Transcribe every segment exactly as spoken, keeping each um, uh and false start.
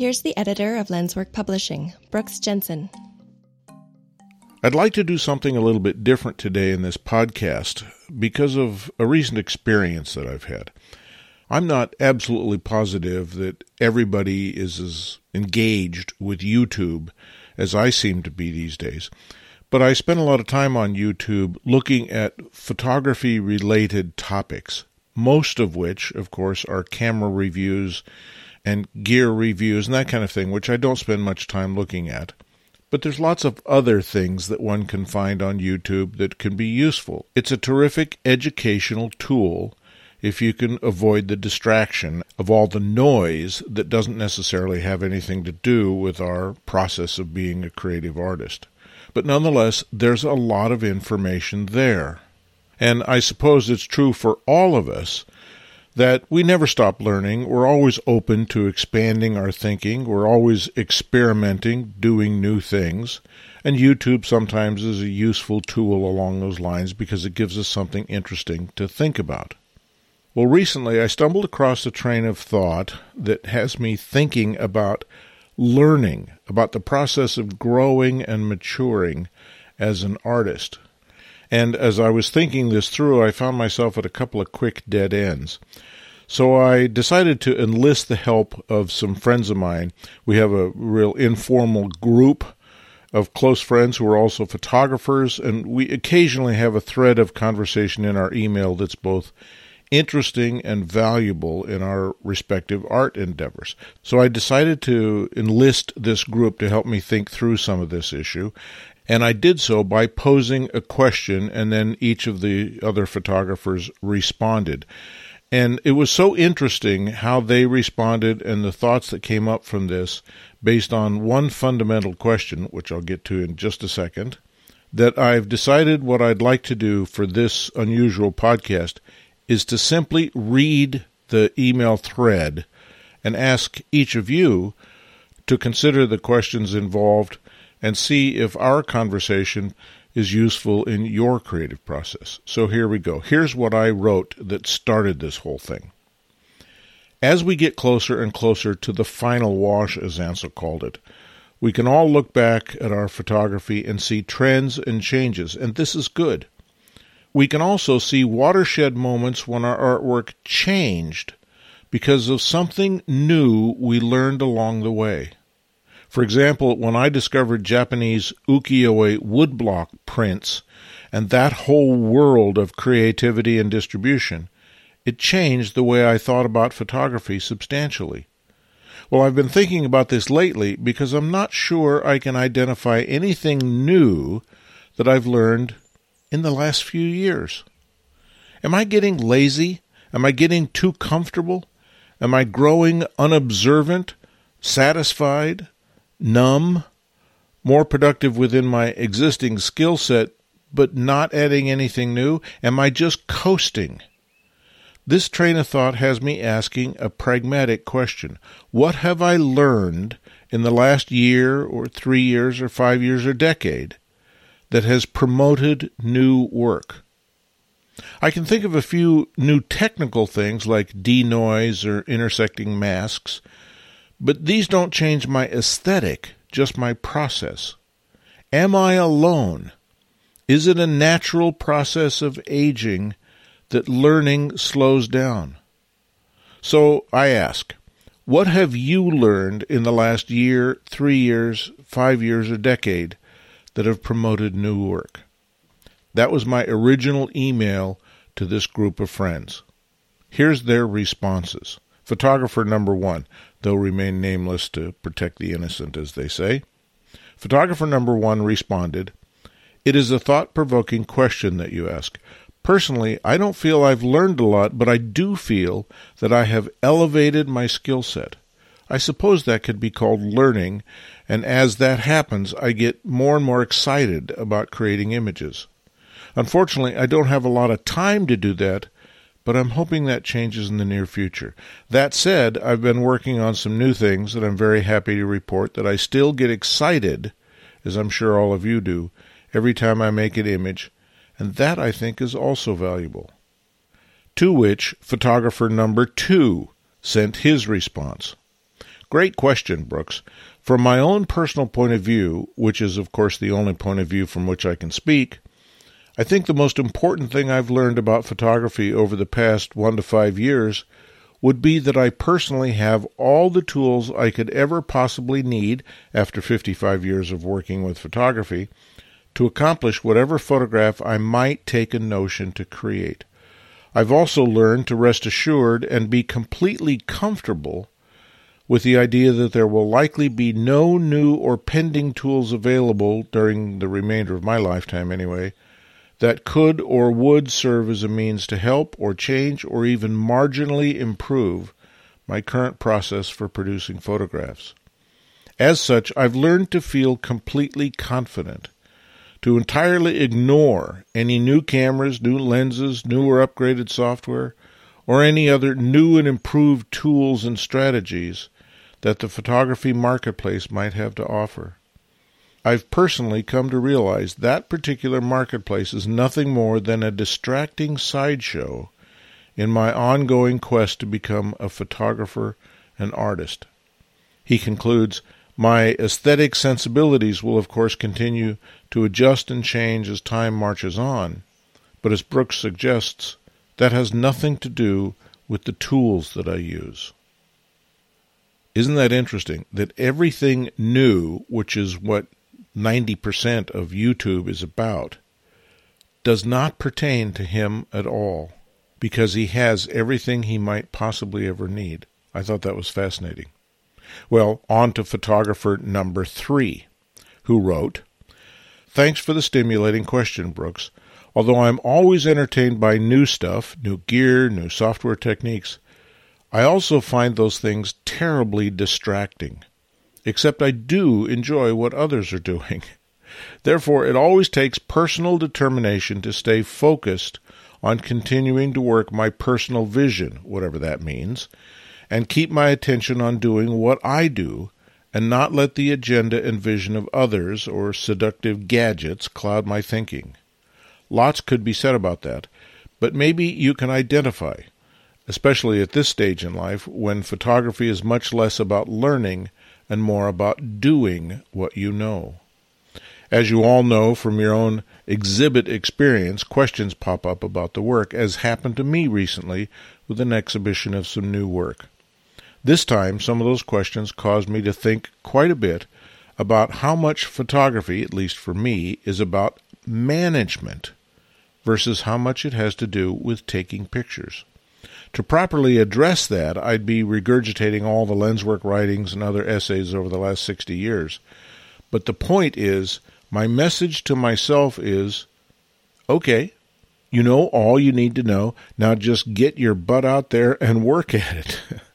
Here's the editor of Lenswork Publishing, Brooks Jensen. I'd like to do something a little bit different today in this podcast because of a recent experience that I've had. I'm not absolutely positive that everybody is as engaged with YouTube as I seem to be these days, but I spend a lot of time on YouTube looking at photography-related topics, most of which, of course, are camera reviews and gear reviews and that kind of thing, which I don't spend much time looking at. But there's lots of other things that one can find on YouTube that can be useful. It's a terrific educational tool if you can avoid the distraction of all the noise that doesn't necessarily have anything to do with our process of being a creative artist. But nonetheless, there's a lot of information there. And I suppose it's true for all of us that we never stop learning. We're always open to expanding our thinking. We're always experimenting, doing new things. And YouTube sometimes is a useful tool along those lines because it gives us something interesting to think about. Well, recently I stumbled across a train of thought that has me thinking about learning, about the process of growing and maturing as an artist. And as I was thinking this through, I found myself at a couple of quick dead ends. So I decided to enlist the help of some friends of mine. We have a real informal group of close friends who are also photographers, and we occasionally have a thread of conversation in our email that's both interesting and valuable in our respective art endeavors. So I decided to enlist this group to help me think through some of this issue. And I did so by posing a question, and then each of the other photographers responded. And it was so interesting how they responded and the thoughts that came up from this based on one fundamental question, which I'll get to in just a second, that I've decided what I'd like to do for this unusual podcast is to simply read the email thread and ask each of you to consider the questions involved and see if our conversation is useful in your creative process. So here we go. Here's what I wrote that started this whole thing. As we get closer and closer to the final wash, as Ansel called it, we can all look back at our photography and see trends and changes, and this is good. We can also see watershed moments when our artwork changed because of something new we learned along the way. For example, when I discovered Japanese ukiyo-e woodblock prints and that whole world of creativity and distribution, it changed the way I thought about photography substantially. Well, I've been thinking about this lately because I'm not sure I can identify anything new that I've learned in the last few years. Am I getting lazy? Am I getting too comfortable? Am I growing unobservant, satisfied, numb, more productive within my existing skill set, but not adding anything new? Am I just coasting? This train of thought has me asking a pragmatic question. What have I learned in the last year or three years or five years or decade that has promoted new work? I can think of a few new technical things like denoise or intersecting masks, but these don't change my aesthetic, just my process. Am I alone? Is it a natural process of aging that learning slows down? So I ask, what have you learned in the last year, three years, five years, or decade that have promoted new work? That was my original email to this group of friends. Here's their responses. Photographer number one, they'll remain nameless to protect the innocent, as they say. Photographer number one responded, "It is a thought-provoking question that you ask. Personally, I don't feel I've learned a lot, but I do feel that I have elevated my skill set. I suppose that could be called learning, and as that happens, I get more and more excited about creating images. Unfortunately, I don't have a lot of time to do that, but I'm hoping that changes in the near future. That said, I've been working on some new things that I'm very happy to report that I still get excited, as I'm sure all of you do, every time I make an image, and that, I think, is also valuable." To which photographer number two sent his response. Great question, Brooks. From my own personal point of view, which is, of course, the only point of view from which I can speak, I think the most important thing I've learned about photography over the past one to five years would be that I personally have all the tools I could ever possibly need after fifty-five years of working with photography to accomplish whatever photograph I might take a notion to create. I've also learned to rest assured and be completely comfortable with the idea that there will likely be no new or pending tools available during the remainder of my lifetime anyway, that could or would serve as a means to help or change or even marginally improve my current process for producing photographs. As such, I've learned to feel completely confident, to entirely ignore any new cameras, new lenses, new or upgraded software, or any other new and improved tools and strategies that the photography marketplace might have to offer. I've personally come to realize that particular marketplace is nothing more than a distracting sideshow in my ongoing quest to become a photographer and artist. He concludes, my aesthetic sensibilities will of course continue to adjust and change as time marches on, but as Brooks suggests, that has nothing to do with the tools that I use. Isn't that interesting? That everything new, which is what ninety percent of YouTube is about, does not pertain to him at all, because he has everything he might possibly ever need. I thought that was fascinating. Well, on to photographer number three, who wrote, "Thanks for the stimulating question, Brooks. Although I'm always entertained by new stuff, new gear, new software techniques, I also find those things terribly distracting. Except I do enjoy what others are doing. Therefore, it always takes personal determination to stay focused on continuing to work my personal vision, whatever that means, and keep my attention on doing what I do, and not let the agenda and vision of others or seductive gadgets cloud my thinking. Lots could be said about that, but maybe you can identify, especially at this stage in life when photography is much less about learning and more about doing what you know. As you all know from your own exhibit experience, questions pop up about the work, as happened to me recently with an exhibition of some new work. This time, some of those questions caused me to think quite a bit about how much photography, at least for me, is about management versus how much it has to do with taking pictures. To properly address that, I'd be regurgitating all the Lenswork writings and other essays over the last sixty years. But the point is, my message to myself is, okay, you know all you need to know, now just get your butt out there and work at it.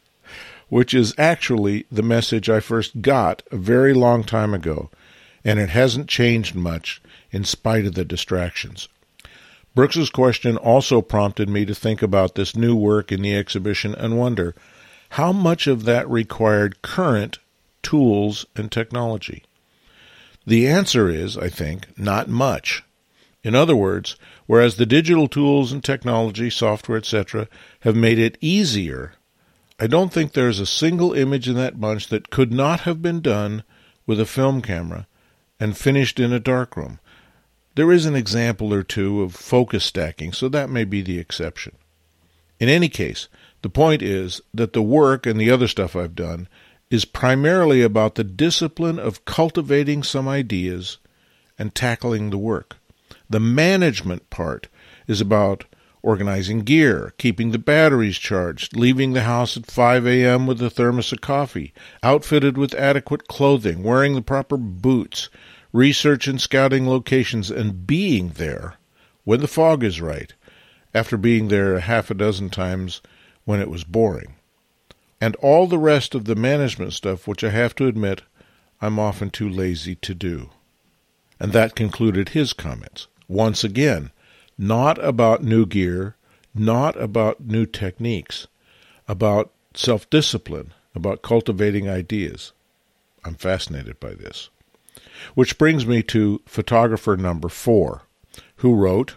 Which is actually the message I first got a very long time ago, and it hasn't changed much in spite of the distractions. Brooks's question also prompted me to think about this new work in the exhibition and wonder how much of that required current tools and technology. The answer is, I think, not much. In other words, whereas the digital tools and technology, software, et cetera, have made it easier, I don't think there's a single image in that bunch that could not have been done with a film camera and finished in a darkroom. There is an example or two of focus stacking, so that may be the exception. In any case, the point is that the work and the other stuff I've done is primarily about the discipline of cultivating some ideas and tackling the work. The management part is about organizing gear, keeping the batteries charged, leaving the house at five a.m. with a thermos of coffee, outfitted with adequate clothing, wearing the proper boots, research and scouting locations, and being there when the fog is right, after being there a half a dozen times when it was boring. And all the rest of the management stuff, which I have to admit I'm often too lazy to do. And that concluded his comments. Once again, not about new gear, not about new techniques, about self-discipline, about cultivating ideas. I'm fascinated by this. Which brings me to photographer number four, who wrote,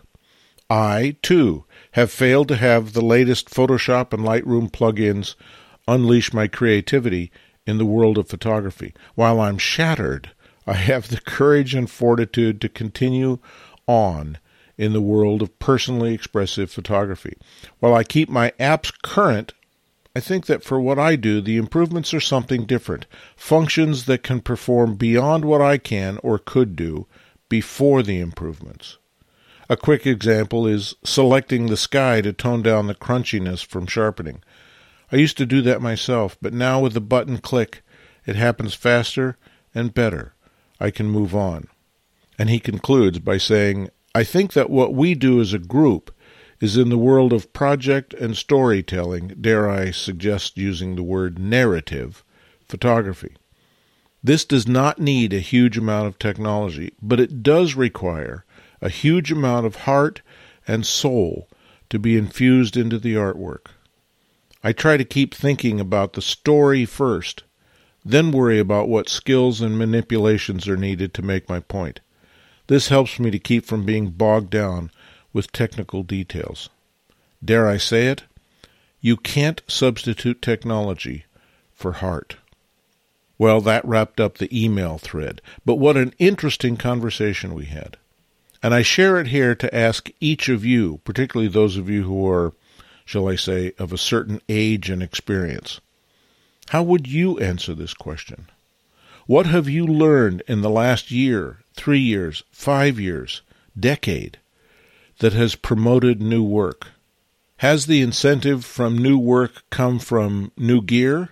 I, too, have failed to have the latest Photoshop and Lightroom plugins unleash my creativity in the world of photography. While I'm shattered, I have the courage and fortitude to continue on in the world of personally expressive photography. While I keep my apps current, I think that for what I do, the improvements are something different, functions that can perform beyond what I can or could do before the improvements. A quick example is selecting the sky to tone down the crunchiness from sharpening. I used to do that myself, but now with a button click, it happens faster and better. I can move on. And he concludes by saying, I think that what we do as a group is in the world of project and storytelling, dare I suggest using the word narrative, photography. This does not need a huge amount of technology, but it does require a huge amount of heart and soul to be infused into the artwork. I try to keep thinking about the story first, then worry about what skills and manipulations are needed to make my point. This helps me to keep from being bogged down with technical details. Dare I say it? You can't substitute technology for heart. Well, that wrapped up the email thread, but what an interesting conversation we had. And I share it here to ask each of you, particularly those of you who are, shall I say, of a certain age and experience. How would you answer this question? What have you learned in the last year, three years, five years, decade, that has promoted new work? Has the incentive from new work come from new gear,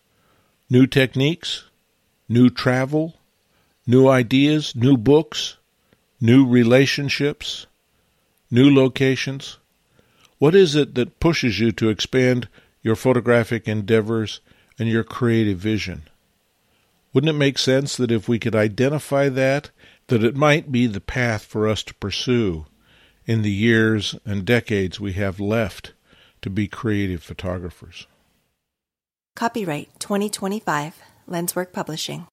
new techniques, new travel, new ideas, new books, new relationships, new locations? What is it that pushes you to expand your photographic endeavors and your creative vision? Wouldn't it make sense that if we could identify that, that it might be the path for us to pursue in the years and decades we have left to be creative photographers? Copyright twenty twenty-five, Lenswork Publishing.